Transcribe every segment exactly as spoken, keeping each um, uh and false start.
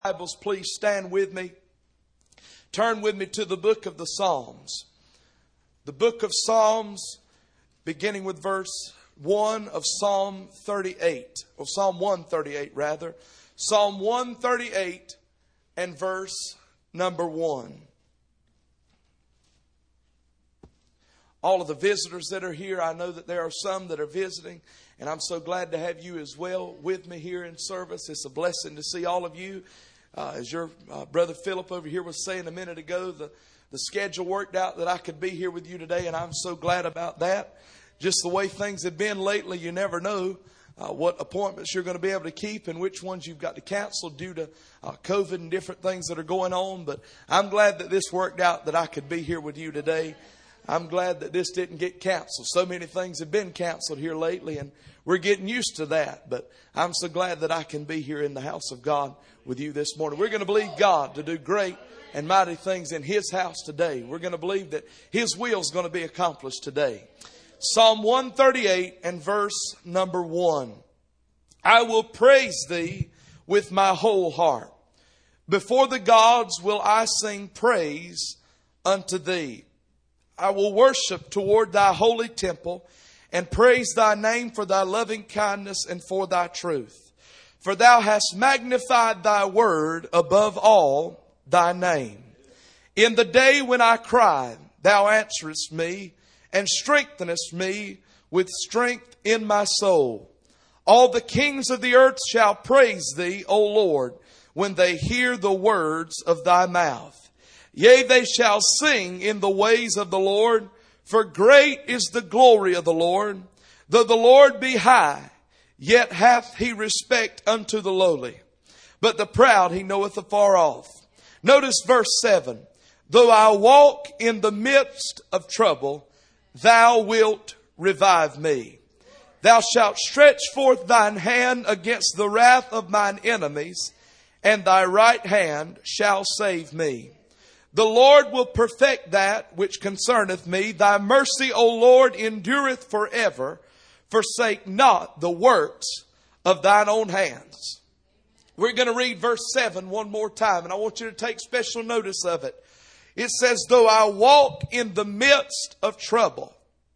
Bibles, please stand with me. Turn with me to the book of the Psalms. The book of Psalms, beginning with verse one of Psalm thirty-eight, or Psalm one thirty-eight rather. Psalm one thirty-eight and verse number one. All of the visitors that are here, I know that there are some that are visiting, and I'm so glad to have you as well with me here in service. It's a blessing to see all of you. Uh, as your uh, brother Philip over here was saying a minute ago, the, the schedule worked out that I could be here with you today, and I'm so glad about that. Just the way things have been lately, you never know uh, what appointments you're going to be able to keep and which ones you've got to cancel due to uh, COVID and different things that are going on. But I'm glad that this worked out, that I could be here with you today. I'm glad that this didn't get canceled. So many things have been canceled here lately, and we're getting used to that. But I'm so glad that I can be here in the house of God with you this morning. We're going to believe God to do great and mighty things in His house today. We're going to believe that His will is going to be accomplished today. Psalm one thirty-eight and verse number one. I will praise Thee with my whole heart. Before the gods will I sing praise unto Thee. I will worship toward Thy holy temple and praise Thy name for Thy loving kindness and for Thy truth. For Thou hast magnified Thy word above all Thy name. In the day when I cried, Thou answerest me and strengthenest me with strength in my soul. All the kings of the earth shall praise Thee, O Lord, when they hear the words of Thy mouth. Yea, they shall sing in the ways of the Lord, for great is the glory of the Lord. Though the Lord be high, yet hath He respect unto the lowly, but the proud He knoweth afar off. Notice verse seven. Though I walk in the midst of trouble, Thou wilt revive me. Thou shalt stretch forth Thine hand against the wrath of mine enemies, and Thy right hand shall save me. The Lord will perfect that which concerneth me. Thy mercy, O Lord, endureth forever. Forsake not the works of Thine own hands. We're going to read verse seven one more time, and I want you to take special notice of it. It says, though I walk in the midst of trouble,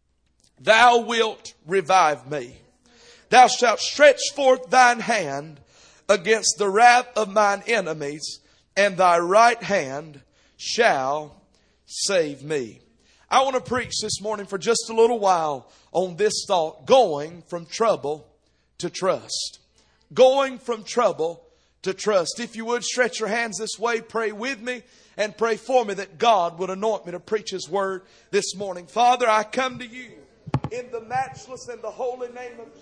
Thou wilt revive me. Thou shalt stretch forth Thine hand against the wrath of mine enemies, and Thy right hand shall save me. I want to preach this morning for just a little while on this thought, going from trouble to trust. Going from trouble to trust. If you would, stretch your hands this way, pray with me, and pray for me that God would anoint me to preach His word this morning. Father, I come to You in the matchless and the holy name of Jesus.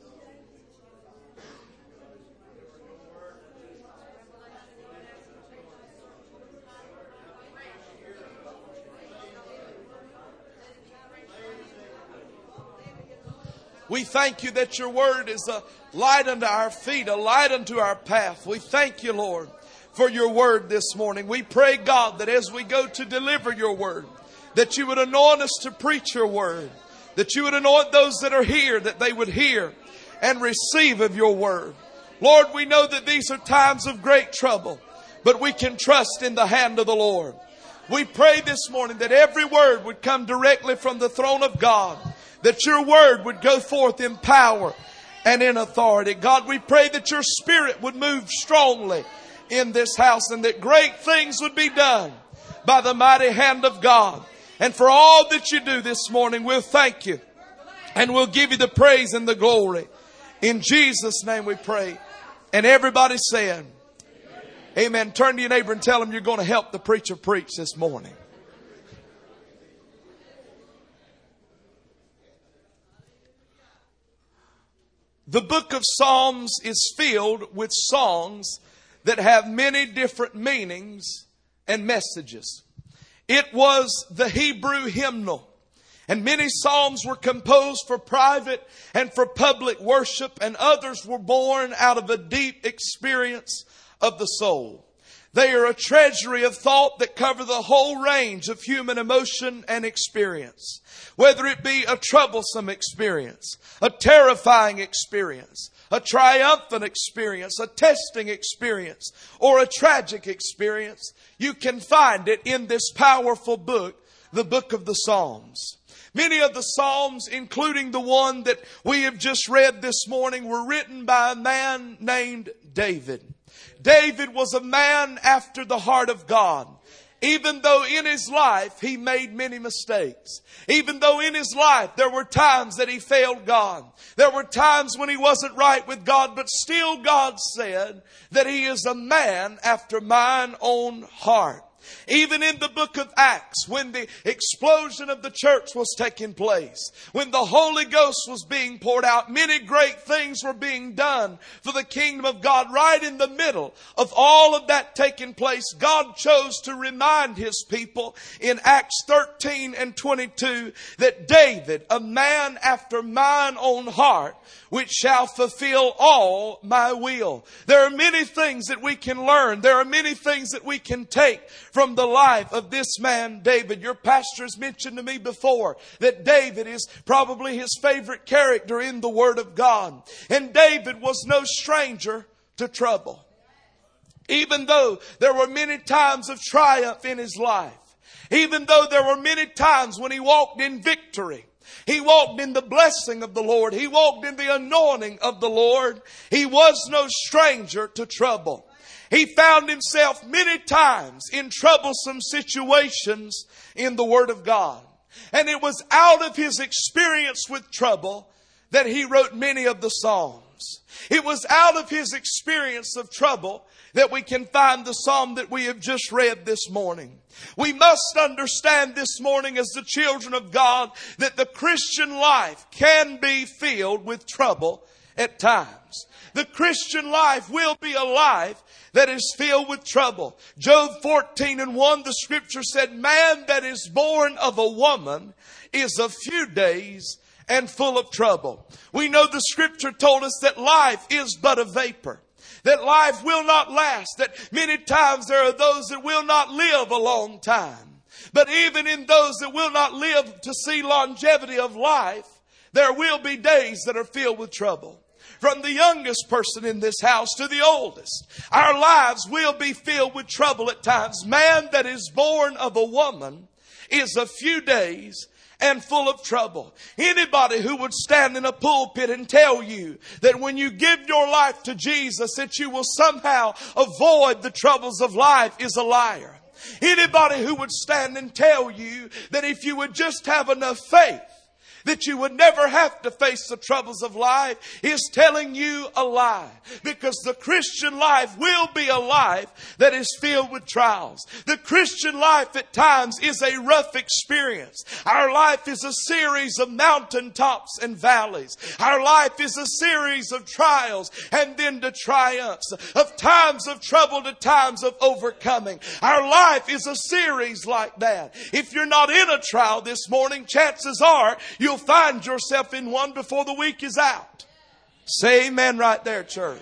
We thank You that Your word is a light unto our feet, a light unto our path. We thank You, Lord, for Your word this morning. We pray, God, that as we go to deliver Your word, that You would anoint us to preach Your word, that You would anoint those that are here, that they would hear and receive of Your word. Lord, we know that these are times of great trouble, but we can trust in the hand of the Lord. We pray this morning that every word would come directly from the throne of God, that Your word would go forth in power and in authority. God, we pray that Your Spirit would move strongly in this house, and that great things would be done by the mighty hand of God. And for all that You do this morning, we'll thank You and we'll give You the praise and the glory. In Jesus' name we pray. And everybody said, amen. Amen. Turn to your neighbor and tell him you're going to help the preacher preach this morning. The book of Psalms is filled with songs that have many different meanings and messages. It was the Hebrew hymnal, and many psalms were composed for private and for public worship, and others were born out of a deep experience of the soul. They are a treasury of thought that cover the whole range of human emotion and experience. Whether it be a troublesome experience, a terrifying experience, a triumphant experience, a testing experience, or a tragic experience, you can find it in this powerful book, the book of the Psalms. Many of the Psalms, including the one that we have just read this morning, were written by a man named David. David was a man after the heart of God. Even though in his life he made many mistakes. Even though in his life there were times that he failed God. There were times when he wasn't right with God. But still God said that he is a man after mine own heart. Even in the book of Acts, when the explosion of the church was taking place, when the Holy Ghost was being poured out, many great things were being done for the kingdom of God. Right in the middle of all of that taking place, God chose to remind His people in Acts thirteen and twenty-two that David, a man after mine own heart, which shall fulfill all my will. There are many things that we can learn. There are many things that we can take from the life of this man, David. Your pastor has mentioned to me before that David is probably his favorite character in the Word of God. And David was no stranger to trouble. Even though there were many times of triumph in his life, even though there were many times when he walked in victory, he walked in the blessing of the Lord, he walked in the anointing of the Lord, he was no stranger to trouble. He found himself many times in troublesome situations in the Word of God. And it was out of his experience with trouble that he wrote many of the Psalms. It was out of his experience of trouble that we can find the psalm that we have just read this morning. We must understand this morning as the children of God that the Christian life can be filled with trouble at times. The Christian life will be a life that is filled with trouble. Job fourteen and one, the scripture said, man that is born of a woman is a few days and full of trouble. We know the scripture told us that life is but a vapor. That life will not last. That many times there are those that will not live a long time. But even in those that will not live to see longevity of life, there will be days that are filled with trouble. From the youngest person in this house to the oldest, our lives will be filled with trouble at times. Man that is born of a woman is a few days and full of trouble. Anybody who would stand in a pulpit and tell you that when you give your life to Jesus that you will somehow avoid the troubles of life is a liar. Anybody who would stand and tell you that if you would just have enough faith that you would never have to face the troubles of life is telling you a lie. Because the Christian life will be a life that is filled with trials. The Christian life at times is a rough experience. Our life is a series of mountaintops and valleys. Our life is a series of trials and then to triumphs. Of times of trouble to times of overcoming. Our life is a series like that. If you're not in a trial this morning, chances are you You'll find yourself in one before the week is out. Say amen right there, church.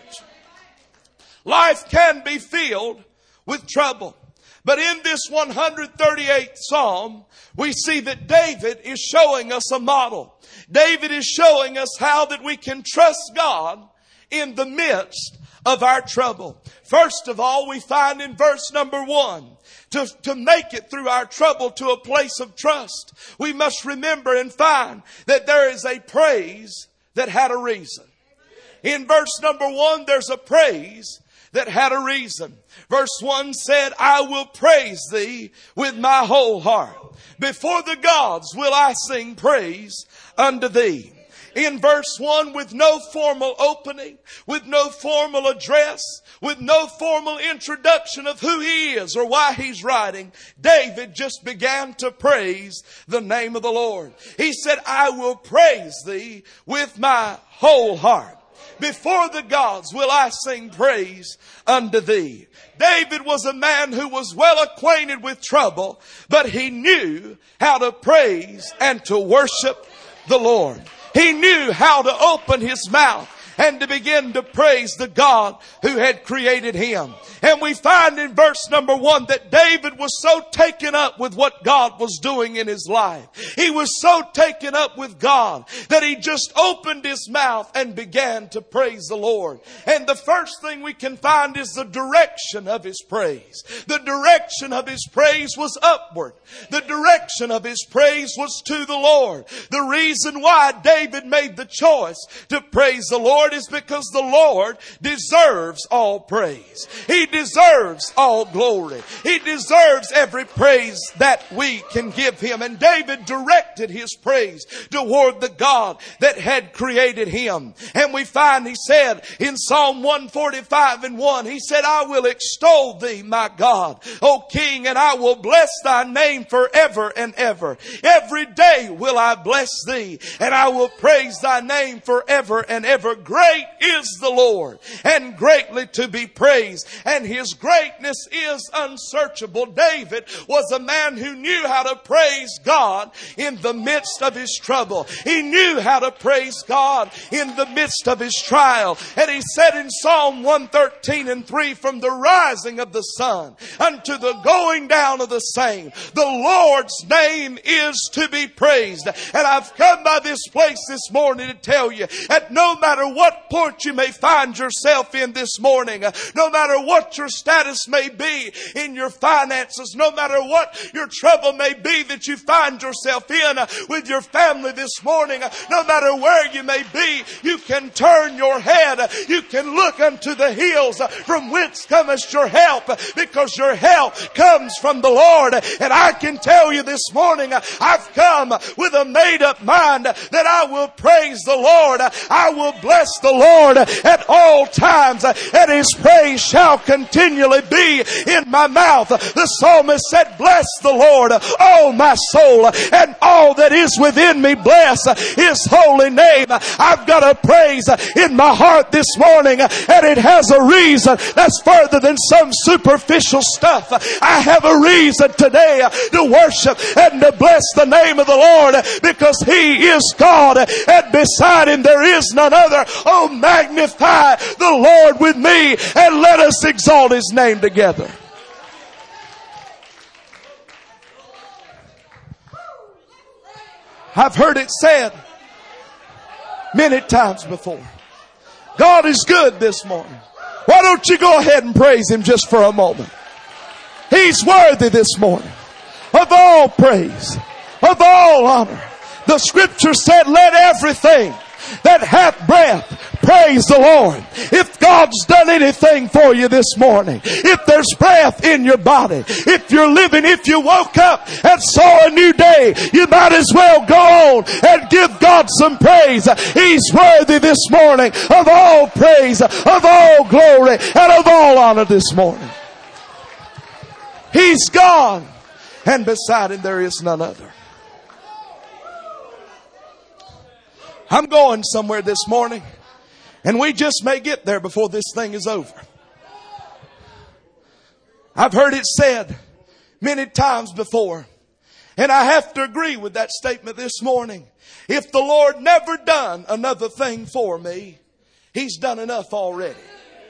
Life can be filled with trouble. But in this one hundred thirty-eighth Psalm, we see that David is showing us a model. David is showing us how that we can trust God in the midst of our trouble. First of all, we find in verse number one, To, to make it through our trouble to a place of trust, we must remember and find that there is a praise that had a reason. In verse number one, there's a praise that had a reason. Verse one said, I will praise thee with my whole heart. Before the gods will I sing praise unto thee. In verse one, with no formal opening, with no formal address, with no formal introduction of who he is or why he's writing, David just began to praise the name of the Lord. He said, I will praise thee with my whole heart. Before the gods will I sing praise unto thee. David was a man who was well acquainted with trouble, but he knew how to praise and to worship the Lord. He knew how to open his mouth and to begin to praise the God who had created him. And we find in verse number one that David was so taken up with what God was doing in his life. He was so taken up with God that he just opened his mouth and began to praise the Lord. And the first thing we can find is the direction of his praise. The direction of his praise was upward. The direction of his praise was to the Lord. The reason why David made the choice to praise the Lord is because the Lord deserves all praise. He deserves all glory. He deserves every praise that we can give him. And David directed his praise toward the God that had created him. And we find he said in Psalm one forty-five and one, he said, I will extol thee, my God, O King, and I will bless thy name forever and ever. Every day will I bless thee, and I will praise thy name forever and ever. Great is the Lord, and greatly to be praised, and his greatness is unsearchable. David was a man who knew how to praise God in the midst of his trouble. He knew how to praise God in the midst of his trial. And he said in Psalm one thirteen and three, from the rising of the sun unto the going down of the same, the Lord's name is to be praised. And I've come by this place this morning to tell you that no matter what point you may find yourself in this morning, no matter what your status may be in your finances, no matter what your trouble may be that you find yourself in with your family this morning, no matter where you may be, you can turn your head. You can look unto the hills from whence cometh your help, because your help comes from the Lord. And I can tell you this morning, I've come with a made up mind that I will praise the Lord. I will bless the Lord at all times, and his praise shall continually be in my mouth. The psalmist said, bless the Lord, oh my soul, and all that is within me, bless his holy name. I've got a praise in my heart this morning, and it has a reason that's further than some superficial stuff. I have a reason today to worship and to bless the name of the Lord, because he is God, and beside him there is none other. Oh, magnify the Lord with me, and let us exalt his name together. I've heard it said many times before, God is good this morning. Why don't you go ahead and praise him just for a moment? He's worthy this morning of all praise, of all honor. The scripture said, let everything that hath breath praise the Lord. If God's done anything for you this morning, if there's breath in your body, if you're living, if you woke up and saw a new day, you might as well go on and give God some praise. He's worthy this morning of all praise, of all glory, and of all honor this morning. He's God, and beside him there is none other. I'm going somewhere this morning, and we just may get there before this thing is over. I've heard it said many times before, and I have to agree with that statement this morning. If the Lord never done another thing for me, he's done enough already.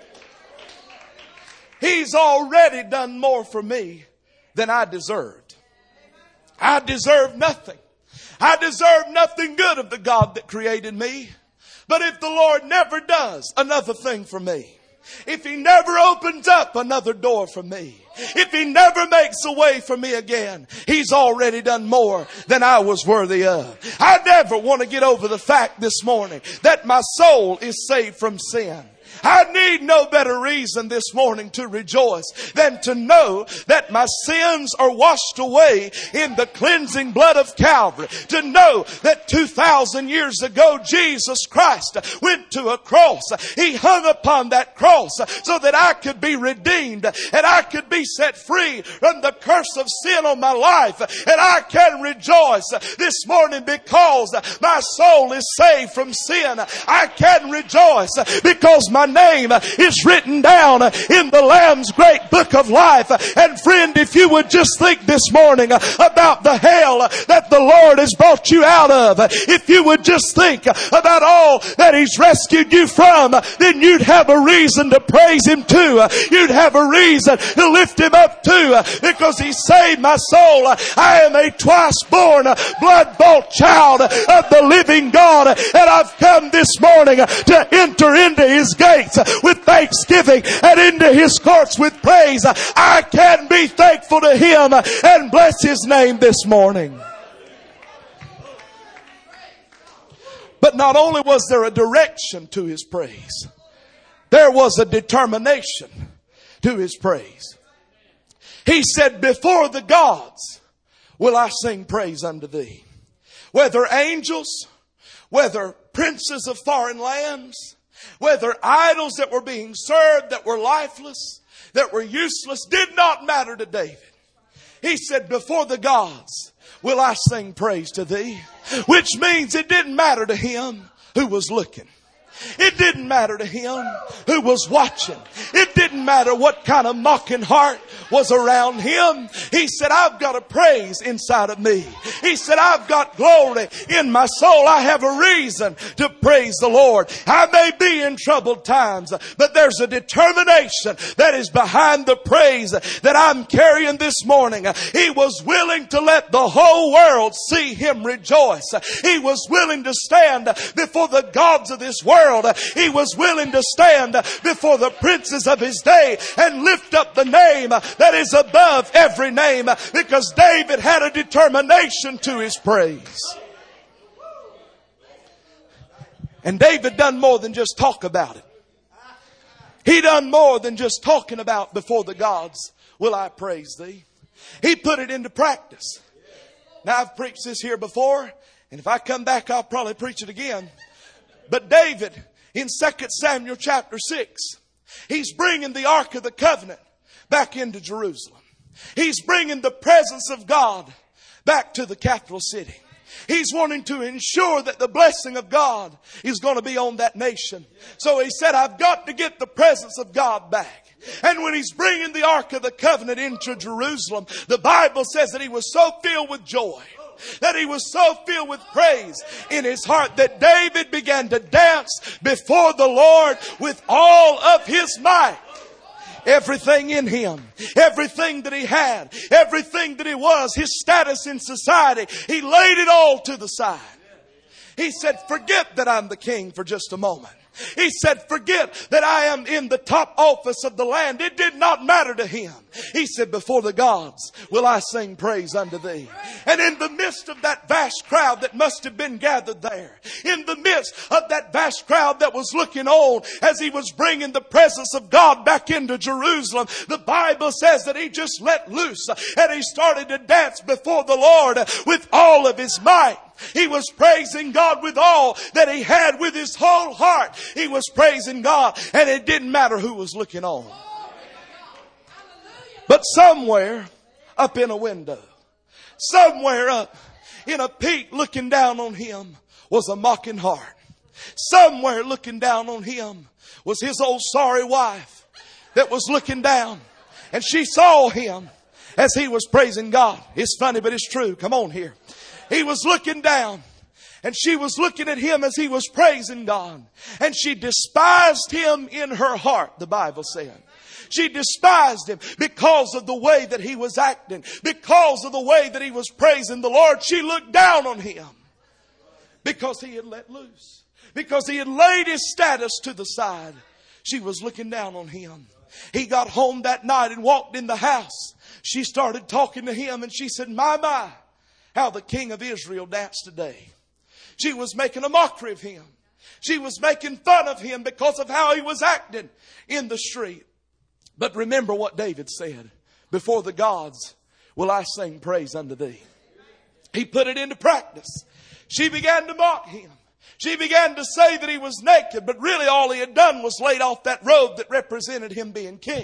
He's already done more for me than I deserved. I deserve nothing. I deserve nothing good of the God that created me. But if the Lord never does another thing for me, if he never opens up another door for me, if he never makes a way for me again, he's already done more than I was worthy of. I never want to get over the fact this morning that my soul is saved from sin. I need no better reason this morning to rejoice than to know that my sins are washed away in the cleansing blood of Calvary. To know that two thousand years ago, Jesus Christ went to a cross. He hung upon that cross so that I could be redeemed and I could be set free from the curse of sin on my life. And I can rejoice this morning because my soul is saved from sin. I can rejoice because my name is written down in the Lamb's great book of life. And friend, if you would just think this morning about the hell that the Lord has brought you out of, if you would just think about all that He's rescued you from, then you'd have a reason to praise Him too. You'd have a reason to lift Him up too, because He saved my soul. I am a twice born, blood-bought child of the living God, and I've come this morning to enter into His gates with thanksgiving and into His courts with praise. I can be thankful to Him and bless His name this morning. But not only was there a direction to His praise, there was a determination to His praise. He said, before the gods will I sing praise unto Thee. Whether angels, whether princes of foreign lands, whether idols that were being served that were lifeless, that were useless, did not matter to David. He said, before the gods will I sing praise to Thee. Which means it didn't matter to him who was looking. It didn't matter to him who was watching. It didn't matter what kind of mocking heart was around him. He said, I've got a praise inside of me. He said, I've got glory in my soul. I have a reason to praise the Lord. I may be in troubled times, but there's a determination that is behind the praise that I'm carrying this morning. He was willing to let the whole world see him rejoice. He was willing to stand before the gods of this world. He was willing to stand before the princes of his day and lift up the name that is above every name, because David had a determination to his praise. And David done more than just talk about it. He done more than just talking about before the gods will I praise Thee. He put it into practice. Now, I've preached this here before, and if I come back, I'll probably preach it again. But David, in Second Samuel chapter six, he's bringing the Ark of the Covenant back into Jerusalem. He's bringing the presence of God back to the capital city. He's wanting to ensure that the blessing of God is going to be on that nation. So he said, I've got to get the presence of God back. And when he's bringing the Ark of the Covenant into Jerusalem, the Bible says that he was so filled with joy, that he was so filled with praise in his heart, that David began to dance before the Lord with all of his might. Everything in him, everything that he had, everything that he was, his status in society, he laid it all to the side. He said, forget that I'm the king for just a moment. He said, forget that I am in the top office of the land. It did not matter to him. He said, before the gods will I sing praise unto Thee. And in the midst of that vast crowd that must have been gathered there, in the midst of that vast crowd that was looking on as he was bringing the presence of God back into Jerusalem, the Bible says that he just let loose and he started to dance before the Lord with all of his might. He was praising God with all that he had, with his whole heart. He was praising God, and it didn't matter who was looking on. But somewhere up in a window, somewhere up in a peak looking down on him was a mocking heart. Somewhere looking down on him was his old sorry wife that was looking down, and she saw him as he was praising God. It's funny, but it's true. Come on here. He was looking down, and she was looking at him as he was praising God. And she despised him in her heart, the Bible said. She despised him because of the way that he was acting, because of the way that he was praising the Lord. She looked down on him because he had let loose, because he had laid his status to the side. She was looking down on him. He got home that night and walked in the house. She started talking to him, and she said, my, my, how the king of Israel danced today. She was making a mockery of him. She was making fun of him because of how he was acting in the street. But remember what David said, before the gods will I sing praise unto Thee. He put it into practice. She began to mock him. She began to say that he was naked, but really all he had done was laid off that robe that represented him being king.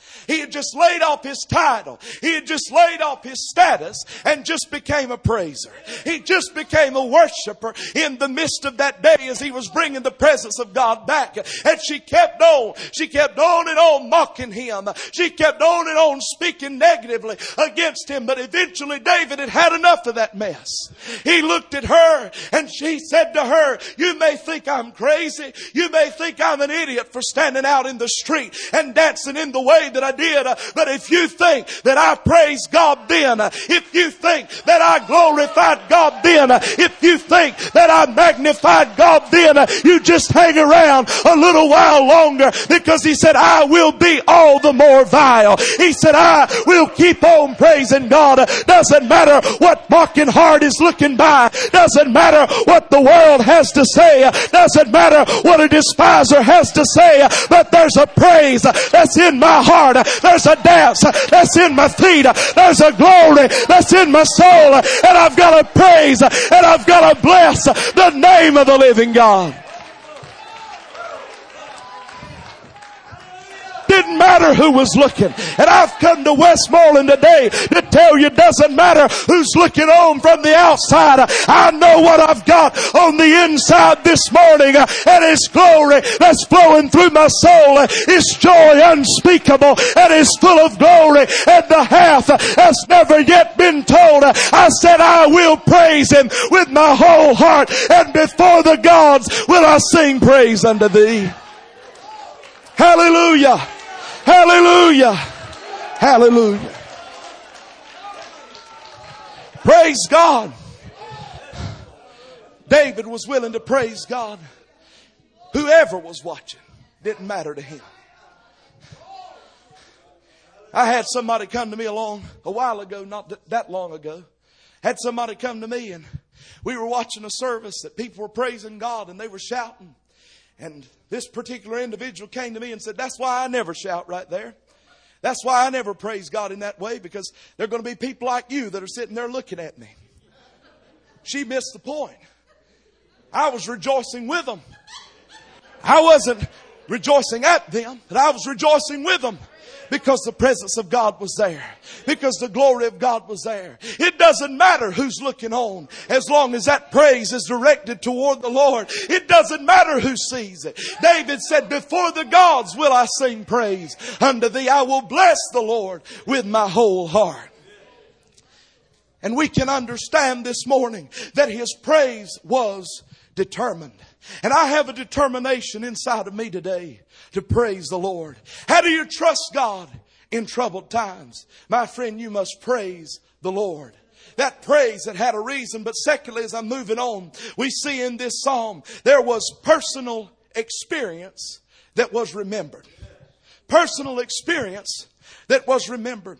He had just laid off his title. He had just laid off his status and just became a praiser. He just became a worshiper in the midst of that day as he was bringing the presence of God back. And she kept on. She kept on and on mocking him. She kept on and on speaking negatively against him. But eventually David had had enough of that mess. He looked at her and she said to her, you may think I'm crazy. You may think I'm an idiot for standing out in the street and dancing in the way that I did. But if you think that I praised God then, if you think that I glorified God then, if you think that I magnified God then, you just hang around a little while longer, because he said, I will be all the more vile. He said, I will keep on praising God. Doesn't matter what mocking heart is looking by. Doesn't matter what the world has to say. Doesn't matter what a despiser has to say. But there's a praise that's in my heart. There's a dance that's in my feet. There's a glory that's in my soul. And I've got to praise and I've got to bless the name of the living God. Didn't matter who was looking. And I've come to Westmoreland today to tell you, it doesn't matter who's looking on from the outside. I know what I've got on the inside this morning, and it's glory that's flowing through my soul. It's joy unspeakable, and it's full of glory, and the half has never yet been told. I said, I will praise him with my whole heart, and before the gods will I sing praise unto thee. Hallelujah. Hallelujah. Hallelujah. Praise God. David was willing to praise God. Whoever was watching, didn't matter to him. I had somebody come to me along a while ago, not that long ago. Had somebody come to me and we were watching a service that people were praising God and they were shouting. And this particular individual came to me and said, that's why I never shout right there. That's why I never praise God in that way, because there are going to be people like you that are sitting there looking at me. She missed the point. I was rejoicing with them. I wasn't rejoicing at them, but I was rejoicing with them. Because the presence of God was there. Because the glory of God was there. It doesn't matter who's looking on, as long as that praise is directed toward the Lord. It doesn't matter who sees it. David said, before the gods will I sing praise unto thee. I will bless the Lord with my whole heart. And we can understand this morning that his praise was determined. And I have a determination inside of me today to praise the Lord. How do you trust God in troubled times? My friend, you must praise the Lord. That praise that had a reason. But secondly, as I'm moving on, we see in this psalm, there was personal experience that was remembered. Personal experience that was remembered.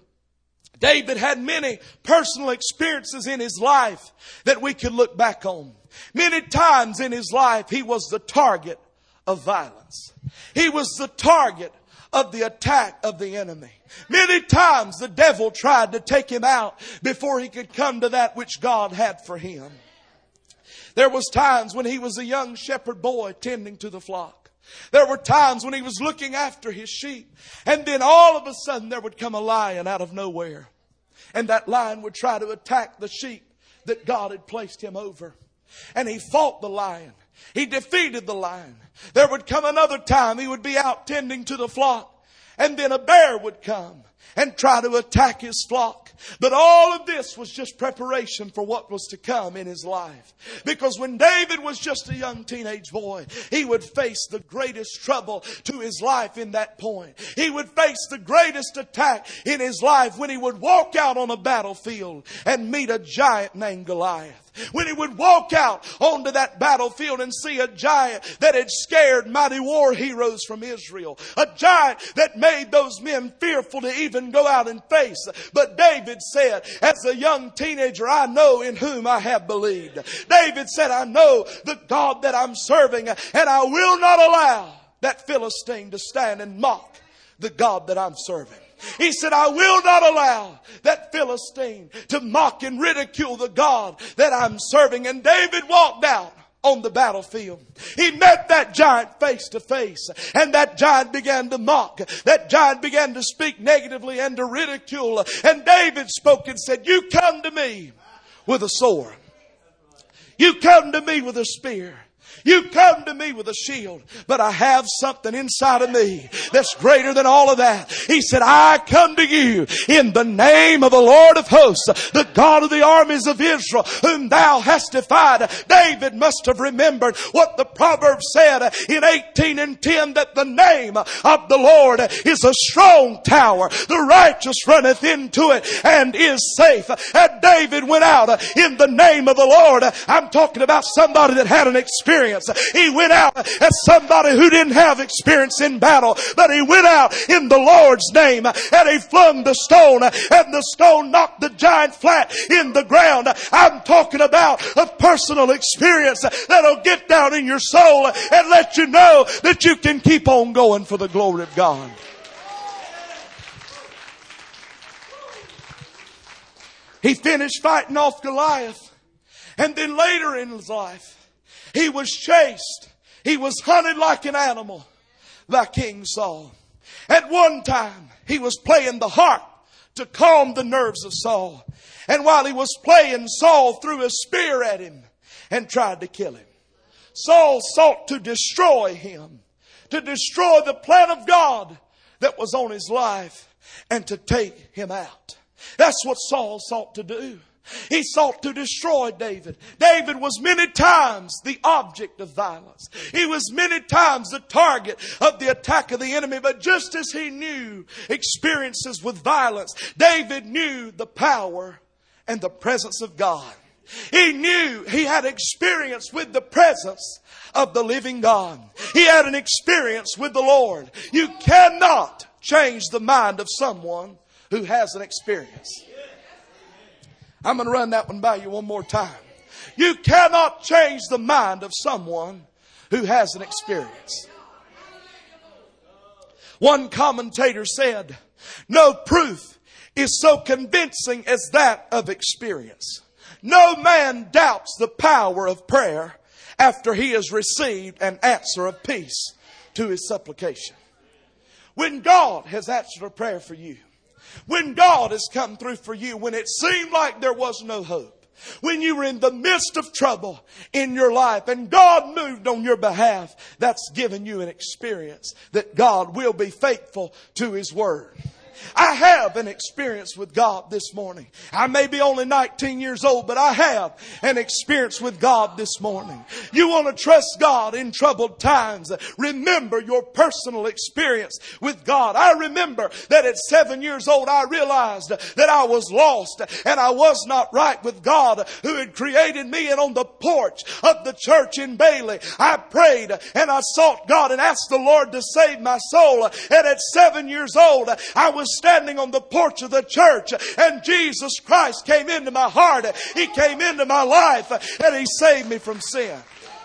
David had many personal experiences in his life that we could look back on. Many times in his life, he was the target of violence. He was the target of the attack of the enemy. Many times the devil tried to take him out before he could come to that which God had for him. There was times when he was a young shepherd boy tending to the flock. There were times when he was looking after his sheep. And then all of a sudden there would come a lion out of nowhere. And that lion would try to attack the sheep that God had placed him over. And he fought the lion. He defeated the lion. There would come another time he would be out tending to the flock. And then a bear would come and try to attack his flock. But all of this was just preparation for what was to come in his life. Because when David was just a young teenage boy, he would face the greatest trouble to his life in that point. He would face the greatest attack in his life when he would walk out on a battlefield and meet a giant named Goliath. When he would walk out onto that battlefield and see a giant that had scared mighty war heroes from Israel. A giant that made those men fearful to even go out and face. But David said, as a young teenager, I know in whom I have believed. David said, I know the God that I'm serving, and I will not allow that Philistine to stand and mock the God that I'm serving. He said, I will not allow that Philistine to mock and ridicule the God that I'm serving. And David walked out on the battlefield. He met that giant face to face, and that giant began to mock. That giant began to speak negatively and to ridicule. And David spoke and said, you come to me with a sword. You come to me with a spear. You come to me with a shield, but I have something inside of me that's greater than all of that. He said, I come to you in the name of the Lord of hosts, the God of the armies of Israel, whom thou hast defied. David must have remembered what the proverb said in eighteen and ten, that the name of the Lord is a strong tower. The righteous runneth into it and is safe. And David went out in the name of the Lord. I'm talking about somebody that had an experience. He went out as somebody who didn't have experience in battle, but he went out in the Lord's name, and he flung the stone, and the stone knocked the giant flat in the ground. I'm talking about a personal experience that'll get down in your soul and let you know that you can keep on going for the glory of God. He finished fighting off Goliath, and then later in his life, he was chased. He was hunted like an animal by King Saul. At one time, he was playing the harp to calm the nerves of Saul. And while he was playing, Saul threw a spear at him and tried to kill him. Saul sought to destroy him, to destroy the plan of God that was on his life, and to take him out. That's what Saul sought to do. He sought to destroy David. David was many times the object of violence. He was many times the target of the attack of the enemy. But just as he knew experiences with violence, David knew the power and the presence of God. He knew he had experience with the presence of the living God. He had an experience with the Lord. You cannot change the mind of someone who has an experience. I'm going to run that one by you one more time. You cannot change the mind of someone who has an experience. One commentator said, no proof is so convincing as that of experience. No man doubts the power of prayer after he has received an answer of peace to his supplication. When God has answered a prayer for you, when God has come through for you, when it seemed like there was no hope, when you were in the midst of trouble in your life and God moved on your behalf, that's given you an experience that God will be faithful to His Word. I have an experience with God this morning. I may be only nineteen years old, but I have an experience with God this morning. You want to trust God in troubled times. Remember your personal experience with God. I remember that at seven years old, I realized that I was lost and I was not right with God who had created me. And on the porch of the church in Bailey, I prayed and I sought God and asked the Lord to save my soul. And at seven years old, I was standing on the porch of the church and Jesus Christ came into my heart. He came into my life and He saved me from sin.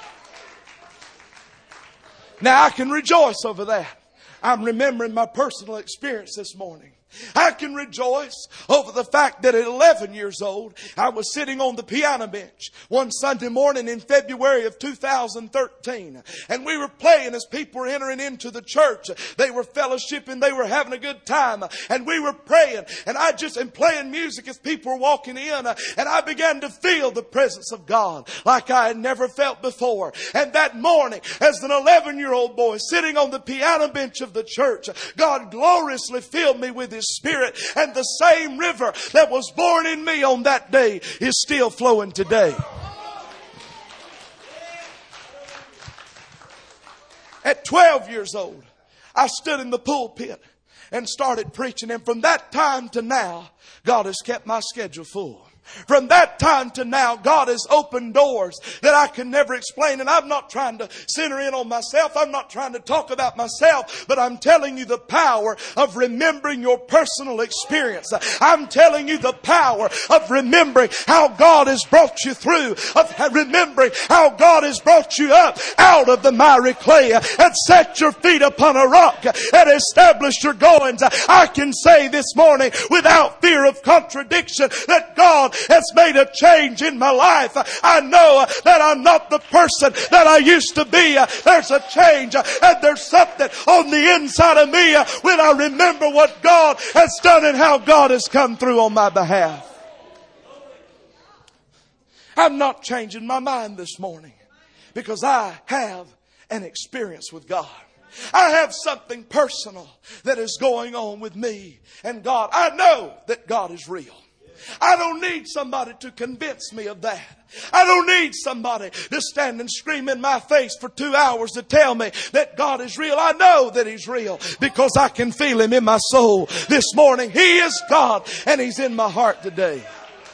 Now I can rejoice over that. I'm remembering my personal experience this morning. I can rejoice over the fact that at eleven years old, I was sitting on the piano bench one Sunday morning in February of two thousand thirteen. And we were playing as people were entering into the church. They were fellowshipping. They were having a good time. And we were praying. And I just am playing music as people were walking in. And I began to feel the presence of God like I had never felt before. And that morning, as an eleven-year-old boy sitting on the piano bench of the church, God gloriously filled me with His Spirit, and the same river that was born in me on that day is still flowing today. At twelve years old, I stood in the pulpit and started preaching, and from that time to now, God has kept my schedule full. From that time to now, God has opened doors that I can never explain. And I'm not trying to center in on myself. I'm not trying to talk about myself. But I'm telling you the power of remembering your personal experience. I'm telling you the power of remembering how God has brought you through. Of remembering how God has brought you up out of the miry clay and set your feet upon a rock and established your goings. I can say this morning without fear of contradiction that God God has made a change in my life. I know that I'm not the person that I used to be. There's a change and there's something on the inside of me when I remember what God has done and how God has come through on my behalf. I'm not changing my mind this morning because I have an experience with God. I have something personal that is going on with me and God. I know that God is real. I don't need somebody to convince me of that. I don't need somebody to stand and scream in my face for two hours to tell me that God is real. I know that He's real because I can feel Him in my soul this morning. He is God and He's in my heart today.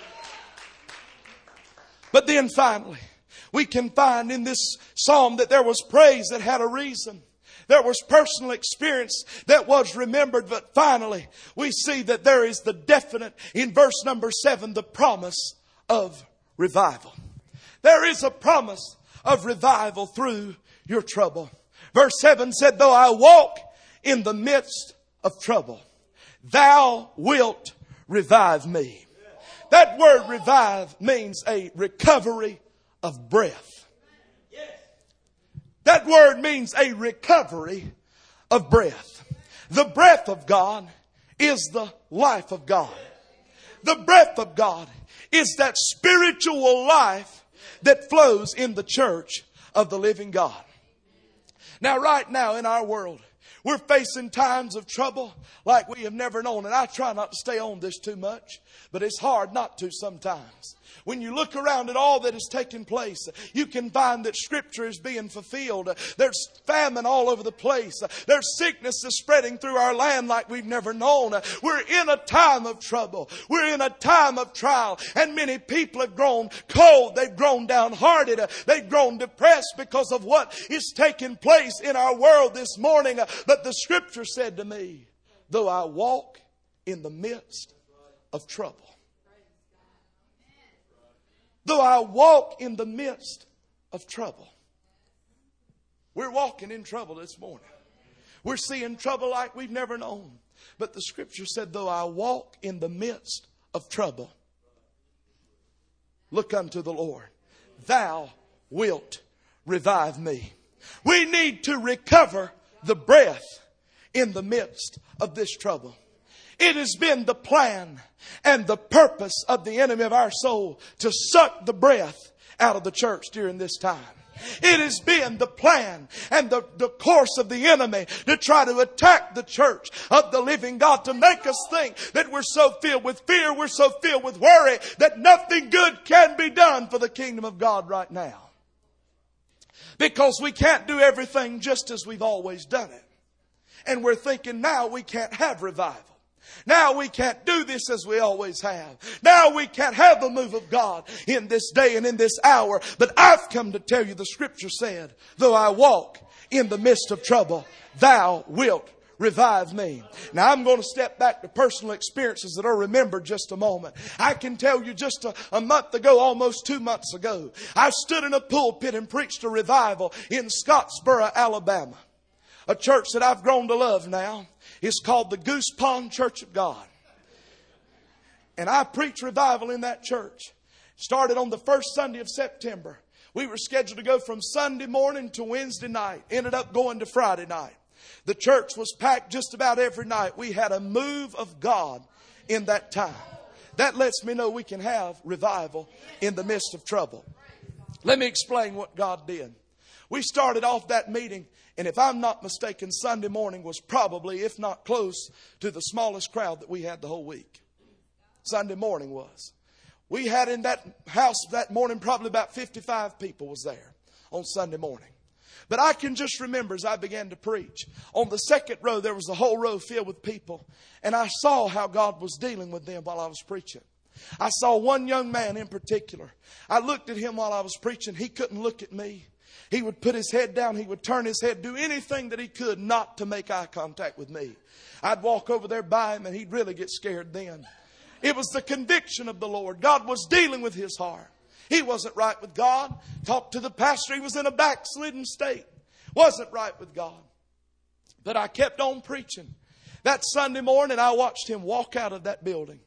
But then finally, we can find in this psalm that there was praise that had a reason. There was personal experience that was remembered. But finally, we see that there is the definite, in verse number seven, the promise of revival. There is a promise of revival through your trouble. Verse seven said, though I walk in the midst of trouble, thou wilt revive me. That word revive means a recovery of breath. That word means a recovery of breath. The breath of God is the life of God. The breath of God is that spiritual life that flows in the church of the living God. Now, right now in our world, we're facing times of trouble like we have never known. And I try not to stay on this too much, but it's hard not to sometimes. When you look around at all that is taking place, you can find that Scripture is being fulfilled. There's famine all over the place. There's sickness that's spreading through our land like we've never known. We're in a time of trouble. We're in a time of trial. And many people have grown cold. They've grown downhearted. They've grown depressed because of what is taking place in our world this morning. But the Scripture said to me, though I walk in the midst of trouble, though I walk in the midst of trouble. We're walking in trouble this morning. We're seeing trouble like we've never known. But the Scripture said, though I walk in the midst of trouble, look unto the Lord. Thou wilt revive me. We need to recover the breath in the midst of this trouble. It has been the plan and the purpose of the enemy of our soul to suck the breath out of the church during this time. It has been the plan and the, the course of the enemy to try to attack the church of the living God, to make us think that we're so filled with fear, we're so filled with worry, that nothing good can be done for the kingdom of God right now. Because we can't do everything just as we've always done it. And we're thinking now we can't have revival. Now we can't do this as we always have. Now we can't have the move of God in this day and in this hour. But I've come to tell you, the Scripture said, though I walk in the midst of trouble, thou wilt revive me. Now I'm going to step back to personal experiences that are remembered just a moment. I can tell you just a, a month ago, almost two months ago, I stood in a pulpit and preached a revival in Scottsboro, Alabama. A church that I've grown to love now is called the Goose Pond Church of God. And I preached revival in that church. Started on the first Sunday of September. We were scheduled to go from Sunday morning to Wednesday night. Ended up going to Friday night. The church was packed just about every night. We had a move of God in that time. That lets me know we can have revival in the midst of trouble. Let me explain what God did. We started off that meeting, and if I'm not mistaken, Sunday morning was probably, if not close, to the smallest crowd that we had the whole week. Sunday morning was. We had in that house that morning probably about fifty-five people was there on Sunday morning. But I can just remember as I began to preach, on the second row there was a whole row filled with people, and I saw how God was dealing with them while I was preaching. I saw one young man in particular. I looked at him while I was preaching. He couldn't look at me. He would put his head down. He would turn his head, do anything that he could not to make eye contact with me. I'd walk over there by him and he'd really get scared then. It was the conviction of the Lord. God was dealing with his heart. He wasn't right with God. Talked to the pastor. He was in a backslidden state. Wasn't right with God. But I kept on preaching. That Sunday morning I watched him walk out of that building.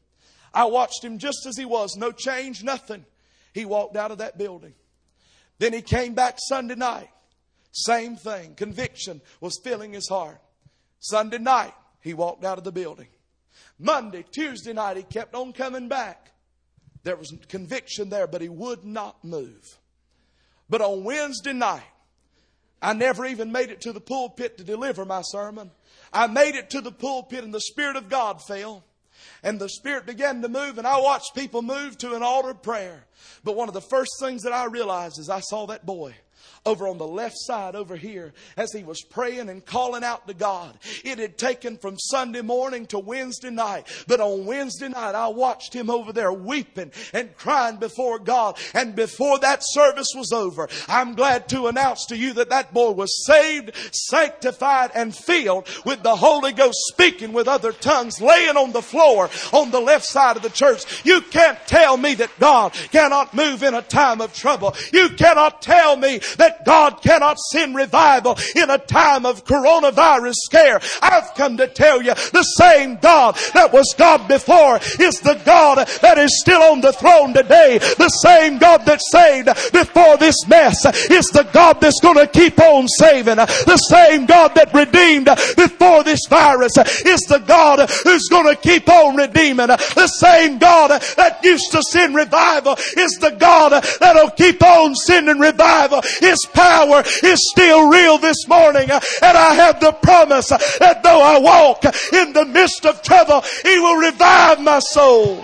I watched him just as he was. No change, nothing. He walked out of that building. Then he came back Sunday night. Same thing. Conviction was filling his heart. Sunday night, he walked out of the building. Monday, Tuesday night, he kept on coming back. There was conviction there, but he would not move. But on Wednesday night, I never even made it to the pulpit to deliver my sermon. I made it to the pulpit and the Spirit of God fell. And the Spirit began to move, and I watched people move to an altar of prayer. But one of the first things that I realized is I saw that boy over on the left side over here as he was praying and calling out to God. It had taken from Sunday morning to Wednesday night. But on Wednesday night, I watched him over there weeping and crying before God. And before that service was over, I'm glad to announce to you that that boy was saved, sanctified, and filled with the Holy Ghost, speaking with other tongues, laying on the floor on the left side of the church. You can't tell me that God cannot move in a time of trouble. You cannot tell me that God cannot send revival in a time of coronavirus scare. I've come to tell you, the same God that was God before is the God that is still on the throne today. The same God that saved before this mess is the God that's going to keep on saving. The same God that redeemed before this virus is the God who's going to keep on redeeming. The same God that used to send revival is the God that'll keep on sending revival. His power is still real this morning. And I have the promise that though I walk in the midst of trouble, He will revive my soul.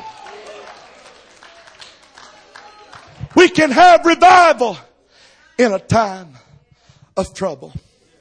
We can have revival in a time of trouble.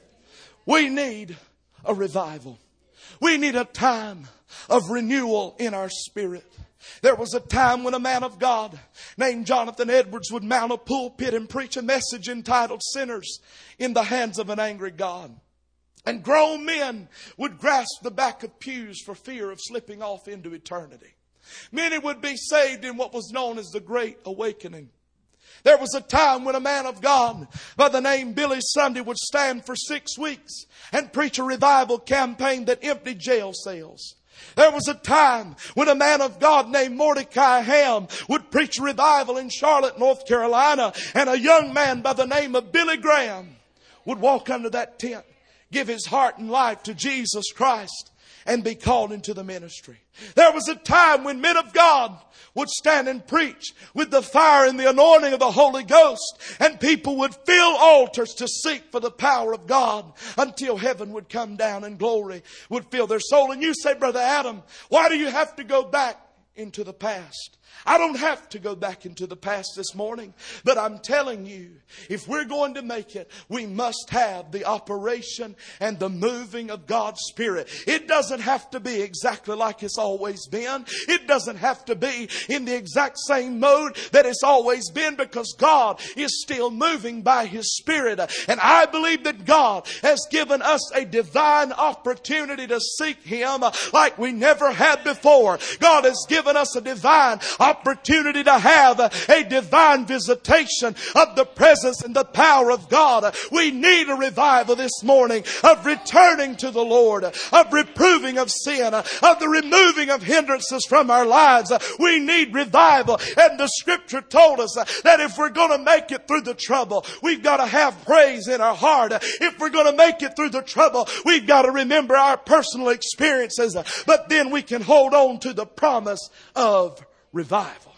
We need a revival. We need a time of renewal in our spirit. There was a time when a man of God named Jonathan Edwards would mount a pulpit and preach a message entitled Sinners in the Hands of an Angry God. And grown men would grasp the back of pews for fear of slipping off into eternity. Many would be saved in what was known as the Great Awakening. There was a time when a man of God by the name Billy Sunday would stand for six weeks and preach a revival campaign that emptied jail cells. There was a time when a man of God named Mordecai Ham would preach revival in Charlotte, North Carolina, and a young man by the name of Billy Graham would walk under that tent, give his heart and life to Jesus Christ, and be called into the ministry. There was a time when men of God would stand and preach with the fire and the anointing of the Holy Ghost, and people would fill altars to seek for the power of God until heaven would come down and glory would fill their soul. And you say, Brother Adam, why do you have to go back into the past? I don't have to go back into the past this morning, but I'm telling you, if we're going to make it, we must have the operation and the moving of God's Spirit. It doesn't have to be exactly like it's always been. It doesn't have to be in the exact same mode that it's always been, because God is still moving by His Spirit. And I believe that God has given us a divine opportunity to seek Him like we never had before. God has given us a divine opportunity to have a divine visitation of the presence and the power of God. We need a revival this morning of returning to the Lord, of reproving of sin, of the removing of hindrances from our lives. We need revival. And the Scripture told us that if we're going to make it through the trouble, we've got to have praise in our heart. If we're going to make it through the trouble, we've got to remember our personal experiences. But then we can hold on to the promise of revival.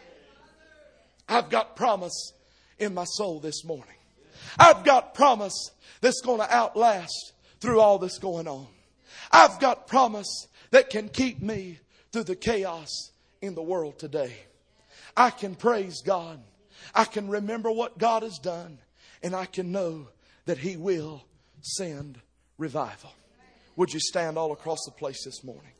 I've got promise in my soul this morning. I've got promise that's going to outlast through all that's going on. I've got promise that can keep me through the chaos in the world today. I can praise God. I can remember what God has done. And I can know that He will send revival. Would you stand all across the place this morning?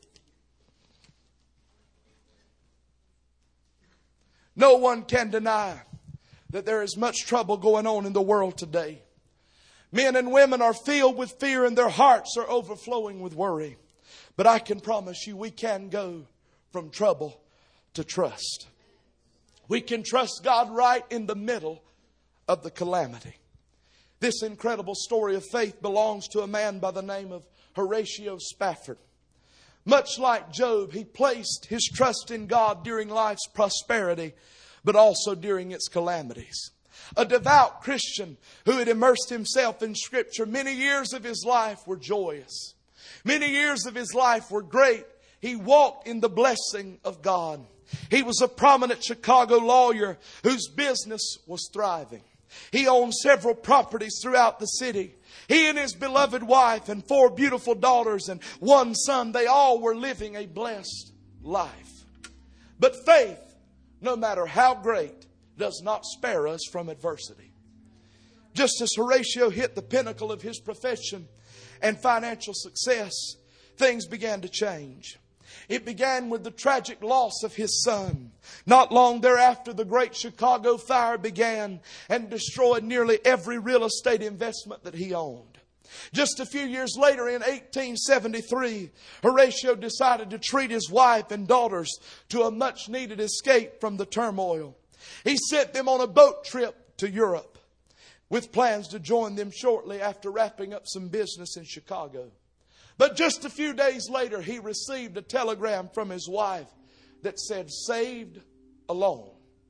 No one can deny that there is much trouble going on in the world today. Men and women are filled with fear and their hearts are overflowing with worry. But I can promise you, we can go from trouble to trust. We can trust God right in the middle of the calamity. This incredible story of faith belongs to a man by the name of Horatio Spafford. Much like Job, he placed his trust in God during life's prosperity, but also during its calamities. A devout Christian who had immersed himself in Scripture, many years of his life were joyous. Many years of his life were great. He walked in the blessing of God. He was a prominent Chicago lawyer whose business was thriving. He owned several properties throughout the city. He and his beloved wife and four beautiful daughters and one son, they all were living a blessed life. But faith, no matter how great, does not spare us from adversity. Just as Horatio hit the pinnacle of his profession and financial success, things began to change. It began with the tragic loss of his son. Not long thereafter, the great Chicago fire began and destroyed nearly every real estate investment that he owned. Just a few years later, in eighteen seventy-three, Horatio decided to treat his wife and daughters to a much-needed escape from the turmoil. He sent them on a boat trip to Europe with plans to join them shortly after wrapping up some business in Chicago. But just a few days later, he received a telegram from his wife that said, "Saved alone."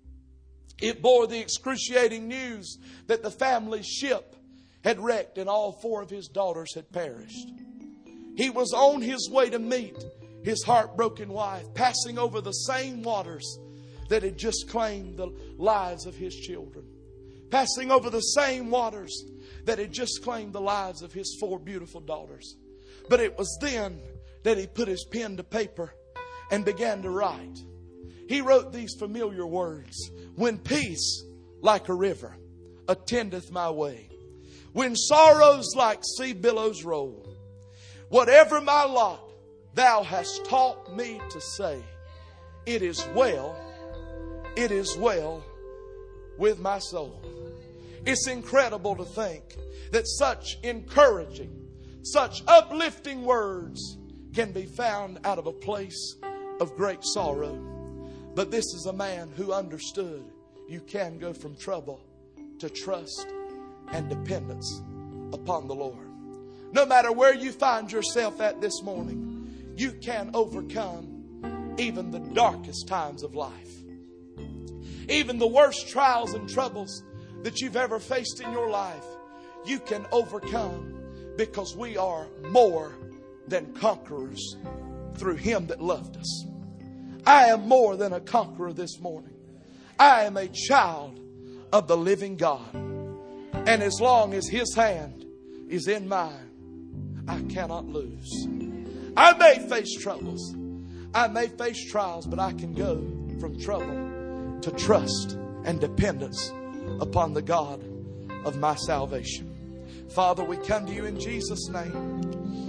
It bore the excruciating news that the family's ship had wrecked and all four of his daughters had perished. He was on his way to meet his heartbroken wife, passing over the same waters that had just claimed the lives of his children. Passing over the same waters that had just claimed the lives of his four beautiful daughters. But it was then that he put his pen to paper and began to write. He wrote these familiar words: "When peace like a river attendeth my way, when sorrows like sea billows roll, whatever my lot, thou hast taught me to say, it is well, it is well with my soul." It's incredible to think that such encouraging, such uplifting words can be found out of a place of great sorrow. But this is a man who understood you can go from trouble to trust and dependence upon the Lord. No matter where you find yourself at this morning, you can overcome even the darkest times of life. Even the worst trials and troubles that you've ever faced in your life, you can overcome, because we are more than conquerors through Him that loved us. I am more than a conqueror this morning. I am a child of the living God. And as long as His hand is in mine, I cannot lose. I may face troubles. I may face trials, but I can go from trouble to trust and dependence upon the God of my salvation. Father, we come to you in Jesus' name.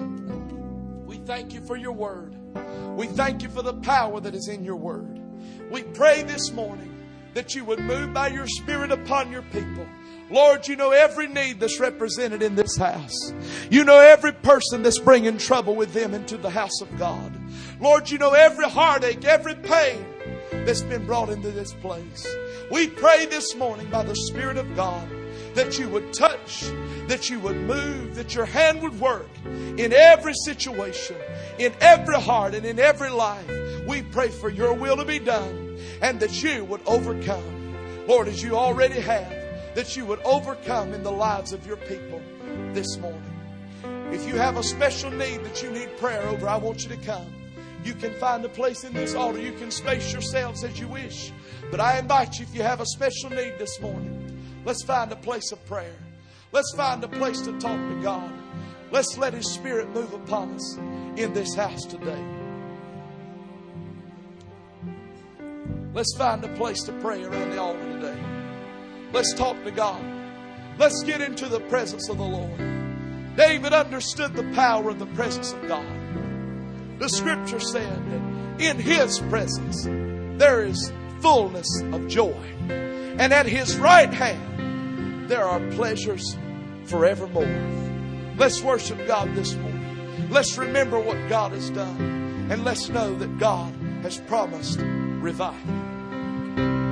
We thank you for your word. We thank you for the power that is in your word. We pray this morning that you would move by your Spirit upon your people. Lord, you know every need that's represented in this house. You know every person that's bringing trouble with them into the house of God. Lord, you know every heartache, every pain that's been brought into this place. We pray this morning by the Spirit of God that you would touch, that you would move, that your hand would work in every situation, in every heart, and in every life. We pray for your will to be done and that you would overcome. Lord, as you already have, that you would overcome in the lives of your people this morning. If you have a special need that you need prayer over, I want you to come. You can find a place in this altar. You can space yourselves as you wish. But I invite you, if you have a special need this morning, let's find a place of prayer. Let's find a place to talk to God. Let's let His Spirit move upon us in this house today. Let's find a place to pray around the altar today. Let's talk to God. Let's get into the presence of the Lord. David understood the power of the presence of God. The Scripture said that in His presence there is fullness of joy. And at His right hand there are pleasures forevermore. Let's worship God this morning. Let's remember what God has done. And let's know that God has promised revival.